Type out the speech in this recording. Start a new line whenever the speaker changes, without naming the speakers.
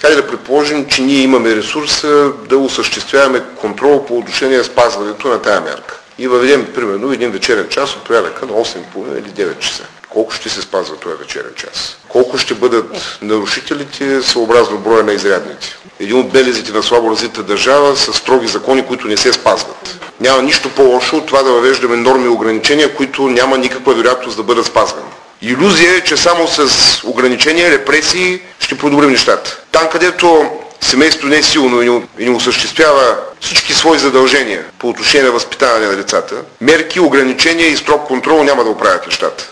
Хайде да предположим, че ние имаме ресурса да осъществяваме контрол по отношение на спазването на тая мярка. И въведем, примерно, един вечерен час от порядъка на 8:30 или 9 часа. Колко ще се спазва този вечерен час? Колко ще бъдат нарушителите съобразно броя на изрядните? Един от белезите на слабо развита държава са строги закони, които не се спазват. Няма нищо по-лошо от това да въвеждаме норми и ограничения, които няма никаква вероятност да бъдат спазвани. Илюзия е, че само с ограничения, репресии ще подобрим нещата. Там, където семейството не е силно и не осъществява всички свои задължения по отношение на възпитаване на децата, мерки, ограничения и строг контрол няма да оправят нещата.